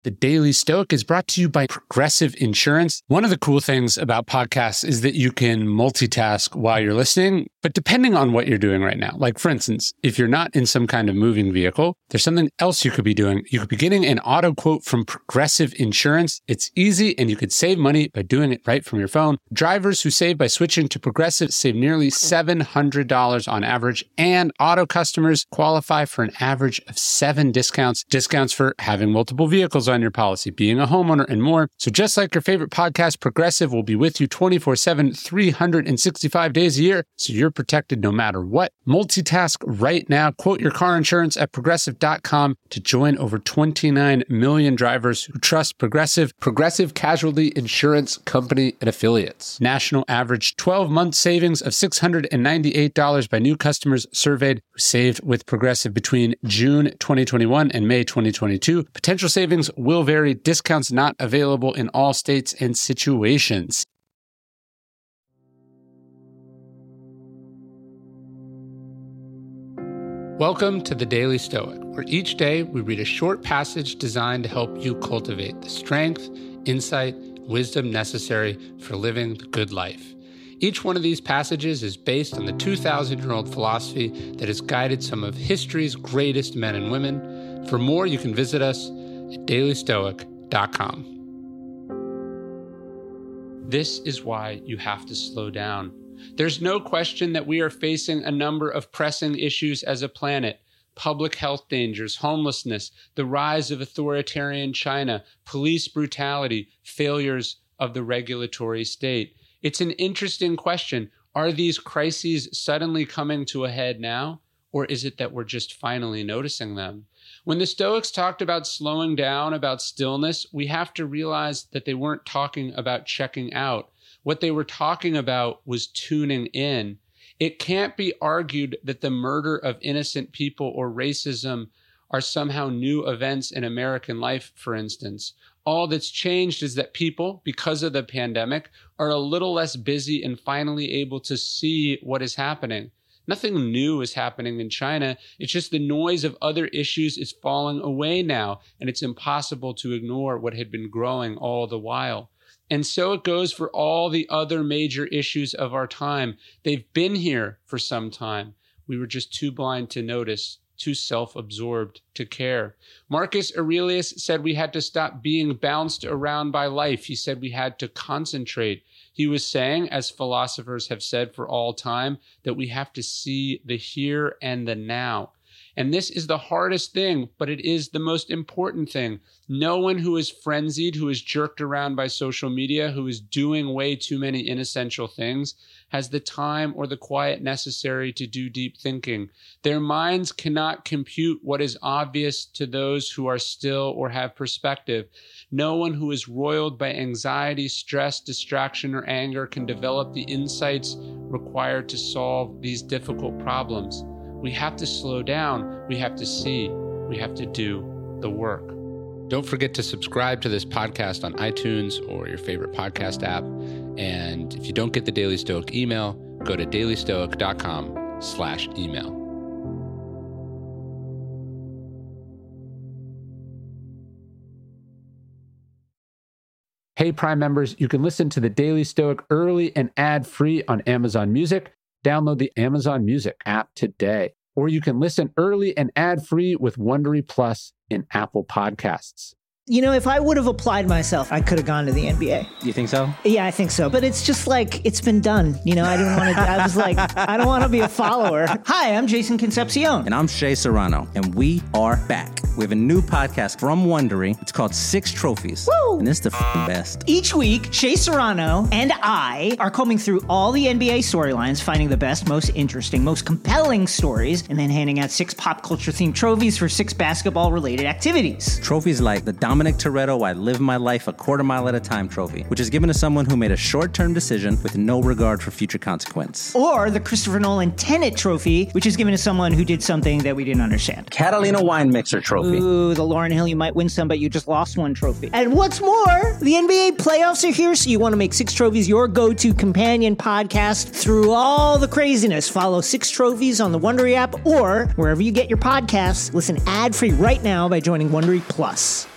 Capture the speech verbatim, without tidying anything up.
The Daily Stoic is brought to you by Progressive Insurance. One of the cool things about podcasts is that you can multitask while you're listening, but depending on what you're doing right now. Like, for instance, if you're not in some kind of moving vehicle, there's something else you could be doing. You could be getting an auto quote from Progressive Insurance. It's easy, and you could save money by doing it right from your phone. Drivers who save by switching to Progressive save nearly seven hundred dollars on average, and auto customers qualify for an average of seven discounts. Discounts for having multiple vehicles on your policy, being a homeowner, and more. So just like your favorite podcast, Progressive will be with you twenty-four seven, three hundred sixty-five days a year, so you're protected no matter what. Multitask right now. Quote your car insurance at progressive dot com to join over twenty-nine million drivers who trust Progressive. Progressive Casualty Insurance Company and Affiliates. National average twelve-month savings of six hundred ninety-eight dollars by new customers surveyed who saved with Progressive between June twenty twenty-one and May twenty twenty-two. Potential savings will vary. Discounts not available in all states and situations. Welcome to the Daily Stoic, where each day we read a short passage designed to help you cultivate the strength, insight, wisdom necessary for living the good life. Each one of these passages is based on the two thousand year old philosophy that has guided some of history's greatest men and women. For more, you can visit us at daily stoic dot com. This is why you have to slow down. There's no question that we are facing a number of pressing issues as a planet. Public health dangers, homelessness, the rise of authoritarian China, police brutality, failures of the regulatory state. It's an interesting question. Are these crises suddenly coming to a head now? Or is it that we're just finally noticing them? When the Stoics talked about slowing down, about stillness, we have to realize that they weren't talking about checking out. What they were talking about was tuning in. It can't be argued that the murder of innocent people or racism are somehow new events in American life, for instance. All that's changed is that people, because of the pandemic, are a little less busy and finally able to see what is happening. Nothing new is happening in China. It's just the noise of other issues is falling away now, and it's impossible to ignore what had been growing all the while. And so it goes for all the other major issues of our time. They've been here for some time. We were just too blind to notice, too self-absorbed to care. Marcus Aurelius said we had to stop being bounced around by life. He said we had to concentrate. He was saying, as philosophers have said for all time, that we have to see the here and the now. And this is the hardest thing, but it is the most important thing. No one who is frenzied, who is jerked around by social media, who is doing way too many inessential things, has the time or the quiet necessary to do deep thinking. Their minds cannot compute what is obvious to those who are still or have perspective. No one who is roiled by anxiety, stress, distraction, or anger can develop the insights required to solve these difficult problems. We have to slow down. We have to see. We have to do the work. Don't forget to subscribe to this podcast on iTunes or your favorite podcast app. And if you don't get the Daily Stoic email, go to daily stoic dot com slash email. Hey, Prime members, you can listen to the Daily Stoic early and ad-free on Amazon Music. Download the Amazon Music app today. Or you can listen early and ad-free with Wondery Plus in Apple Podcasts. You know, if I would have applied myself, I could have gone to the N B A. You think so? Yeah, I think so. But it's just like, it's been done. You know, I didn't want to, I was like, I don't want to be a follower. Hi, I'm Jason Concepcion. And I'm Shea Serrano. And we are back. We have a new podcast from Wondery. It's called Six Trophies. Woo! And it's the f***ing best. Each week, Shea Serrano and I are combing through all the N B A storylines, finding the best, most interesting, most compelling stories, and then handing out six pop culture-themed trophies for six basketball-related activities. Trophies like the Dominic Toretto I Live My Life a Quarter Mile at a Time trophy, which is given to someone who made a short-term decision with no regard for future consequence. Or the Christopher Nolan Tenet trophy, which is given to someone who did something that we didn't understand. Catalina Wine Mixer trophy. Ooh, the Lauryn Hill You Might Win Some, but You Just Lost One trophy. And what's more, the N B A playoffs are here, so you want to make Six Trophies your go-to companion podcast through all the craziness. Follow Six Trophies on the Wondery app or wherever you get your podcasts. Listen ad-free right now by joining Wondery Plus.